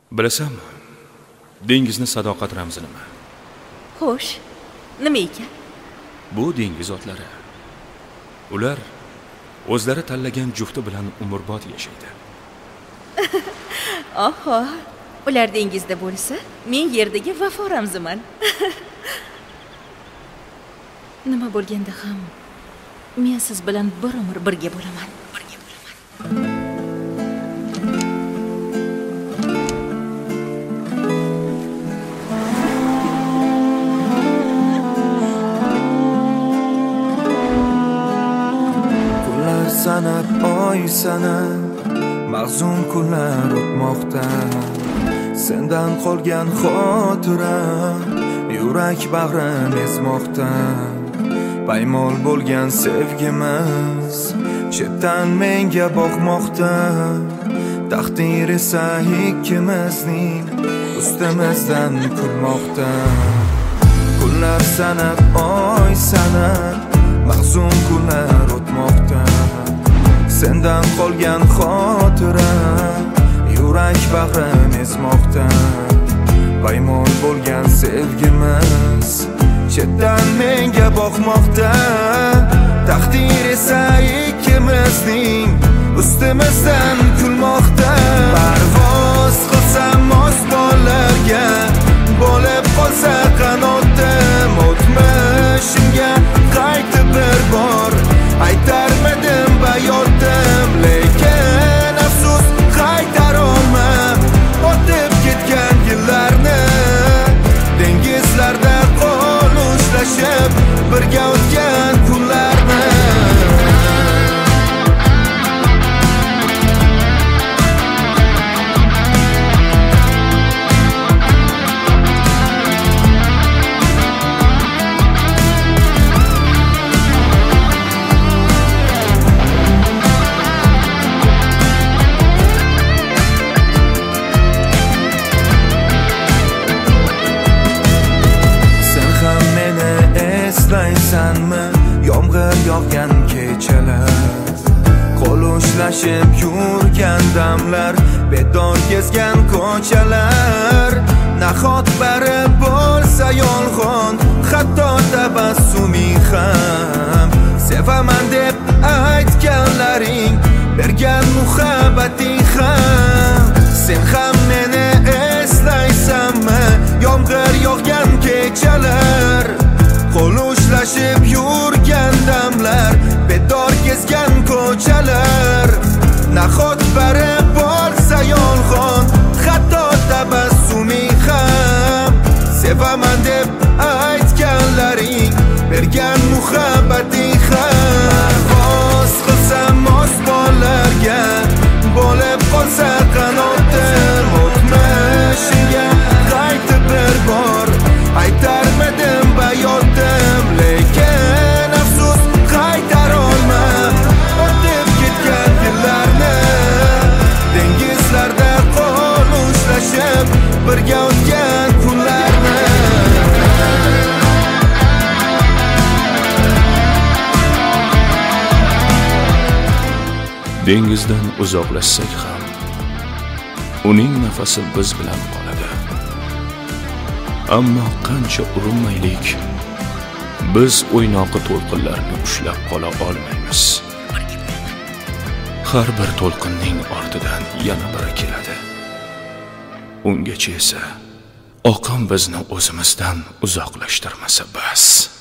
Bilasam, dengizni sadoqat ramzi nima? Xo'sh, nima ekan? Bu dengiz otlari. Ular o'zlari tanlagan jufti bilan umrbod yashaydi. Oho, ular dengizda bo'lsa, men yerdagi vafo ramziman. Nima bo'lganda ham men siz bilan bir umr birga bo'laman. Kunlar sanab, oy sanab, mahzun kunlar o'tmoqda. Sendan qolgan xotira yurak bag'rim ezmoqda. Paymol bo'lgan sevgimiz chetdan menga boqmoqda. Taqdir esa ikkimizning ustimizdan kulmoqda. Kunlar sanab, oy sanab, mahzun kunlar o'tmoqda. Sendan qolgan xotira yurak bag'rim ezmoqda. Paymol bo'lgan sevgimiz chetdan menga boqmoqda. Taqdir esa ikkimizning ustimizdan kulmoqda. Parvoz qilsam osmonlarga, bo'lib qolsa qanotim, o'tmishimga qaytib bir bor aytarmidim bayotim. Lekin afsus qaytarolmam o'tib ketgan yillarni. Dengizlarda qo'l ushlashib birga o'tgan kunlarni. Eslaysanmi yomg'ir yog'gan kechalar, qo'l ushlashib yurgan damlar, bedor kezgan ko'chalar. Nahot bari bo'lsa yolg'on, hatto tabassuming ham. Sevaman deb aytganlaring, bergan muhabbating ham. Sen ham meni eslaysanmi yomg'ir yog'gan kechalar, qo'l ushlashib yurgan damlar, bedor kezgan ko'chalar. Nahot bari bo'lsa yolg'on, hatto tabassuming ham. Sevaman deb aytganlaring, bergan muhabbating ham. Parvoz qilsam osmonlarga, bo'lib qolsa qanotim, o'tmishimga qaytib bir bor aytarmidim bayotim. Lekin afsus qaytarolmam o'tib ketgan yillarni. Dengizlarda qo'l ushlashib birga o'tgan kunlarni. Dengizdan uzoqlashsak ham uning nafasi biz bilan qoladi. Ammo qancha urinmaylik, biz o'ynoqi to'lqinlarni ushlab qola olmaymiz. Har bir to'lqinning ortidan yana biri keladi. Ungacha esa oqim bizni o'zimizdan uzoqlashtirmasa bas.